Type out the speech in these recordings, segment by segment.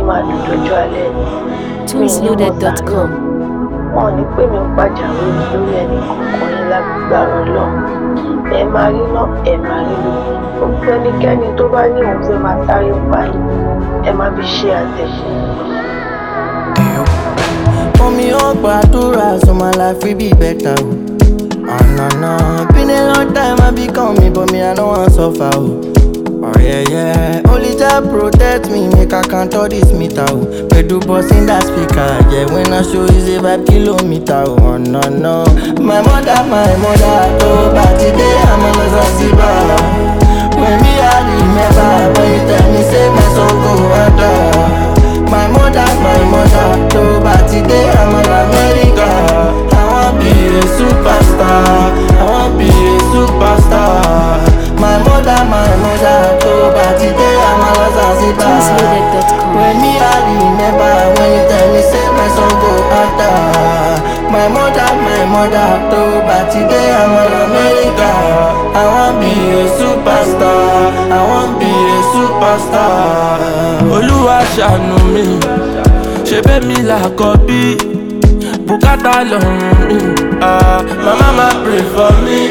máa dùn dọjọ́ alẹ́ ni. Tunesloaded.com. Wọn ò ní pè mí pàjáwìrì lórí ẹnì kọ̀ọ̀kan yín lágbára Ọlọ́run. Ẹ máa rí náà, ẹ máa rí lò. Gbogbo ẹnikẹ́ni tó bá ní òun fẹ́ máa sáré pa yín, ẹ má fi ṣe àtẹ̀kùn. Mommy, oh, gbàdúrà, so my life will be better. Oh, no. Been a long time I be coming, but me, I don't want to suffer. Oh, yeah. Only God protect me, make I can't touch this meter. Oh, do boss in that speaker. Yeah, when I show is a 5 kilometer. Oh, no. My mother, oh, but today I'm a Zanzibar. When me, I remember, when you tell me, say my soul go under. My mother, oh, but today I'm an America. I wanna be a superstar. I wanna be a superstar. My mother, oh, but today I'm a Zanzibar. Tunesloaded.com. When me I remember, when you tell me say my son go under. My mother, oh, but today I'm an America. I wanna be a superstar. I wanna be a superstar. Olúwa ṣàánú mi, ṣe bẹ́ mi làkọ́bí, bùkátà lọ́rùn mi, mama ma pray for me.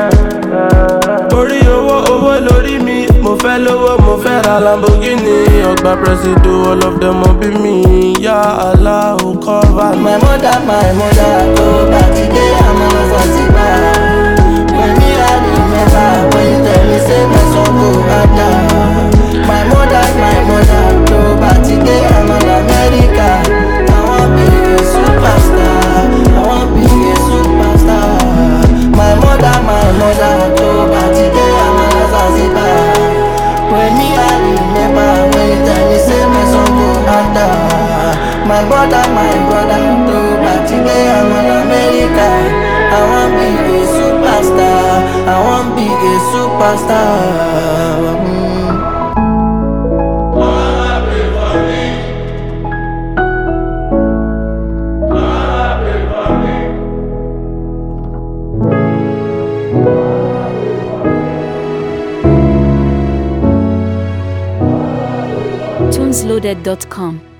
Orí owó lórí mi, mo fẹ́ lówó, mo fẹ́ ra Lamborghini, ọgbà Presido, all of them mọ bí mi, ya Allah ó cover me. My mother, oh, but today I'm a Zanzibar. When me I remember, when you tell me say my son go under. My mother, oh, but today I'm an America. I wanna be a superstar. I wanna be a superstar. My mother, oh, but today I'm a Zanzibar. When me I remember, when you tell me say my son go under. My brother, oh, but today I'm an America. I wanna be a superstar. I wanna be a superstar. Tunesloaded.com.